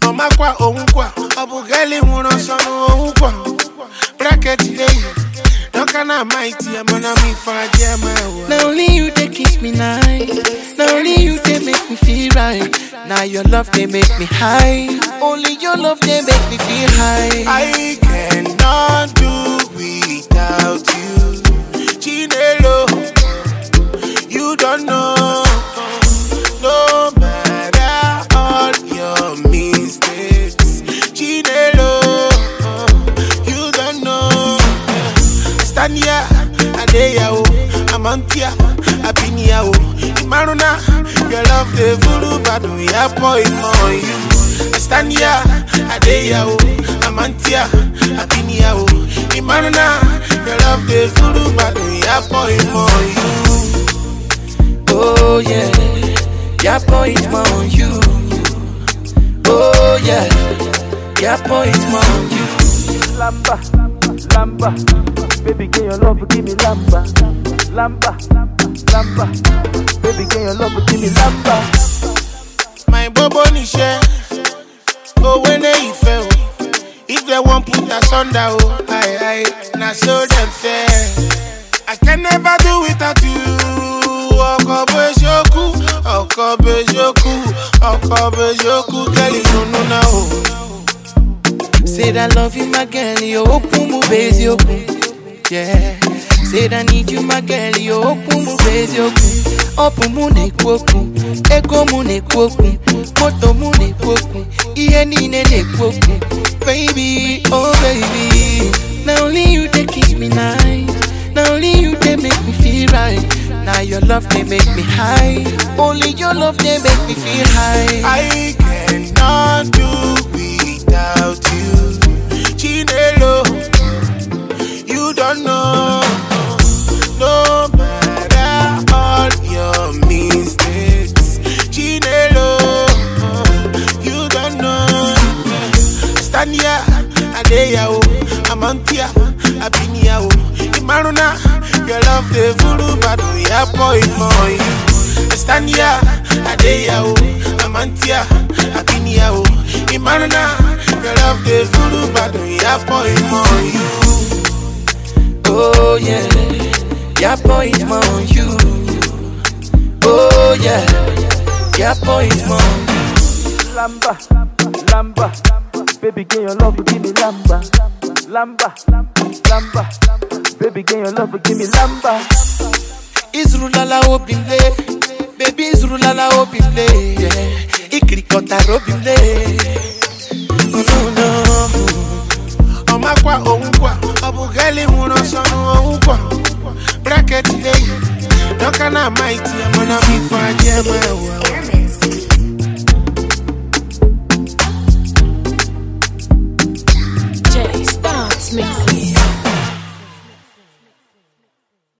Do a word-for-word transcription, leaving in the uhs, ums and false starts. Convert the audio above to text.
Omakwa onkwa, obugeli muno sonu onkwa. Bracket lay, no kana mighty, I'm gonna be for jama. Now only you they kiss me nice. Now only you they make me feel right. Now your love they make me high. Only your love they make me feel high. I cannot do without you, Chinelo. You don't know. No matter all your mistakes, Chinelo. You don't know. Stand here, Adeya o, Amantia, Abinia o, Imaruna. Your love the voodoo, but we are point for you. Stand here, Adeya o, Amantia, Abinia o, Imaruna. Your love the voodoo, but we are point for you. Oh yeah, your boy is more on you. Oh yeah, your boy is more on you. Lamba, lamba, baby, can your love give me lamba, lamba, lamba, baby, can your love give me lamba. My bobo ni share, oh when they fell, if they won't put us under, oh I I, na so them fair. I can never do without you. Okobejoku, Okobejoku, Okobejoku, girl, you no know. Said I love you, my girl, you open my base, you yeah. Said I need you, my girl, you open my base, you open mune kwoku, ego mune kwoku, moto mune kwoku, iye nine ne kwoku, baby, oh baby. Now only you they kiss me nice. Now only you they make me feel right. Now your love they make me high. Only your love they make me feel high. I cannot do without you, Chinelo. You don't know. No matter all your mistakes, Chinelo. You don't know. Stand here, Adeya o, Amantia, Abinia o, Imaruna. Your love the voodoo, but we are point for you. Stand here, Adeya o, Amantia, Abinia o, Imaruna. Your love the voodoo, but we are point for you. Oh yeah, your boy is more on you. Oh yeah, your boy is more on you. Lamba, lamba, baby, can your love give me lamba, lamba, lamba, baby, can your love give me lamba. Izrulala obimle, baby Izrulala obimle, yeah. Ikrikota robimle. Oh no no. Omakwa onkwa, obugeli muno sonu onkwa. Bracket lay, no kana mighty, I'm gonna be for jama.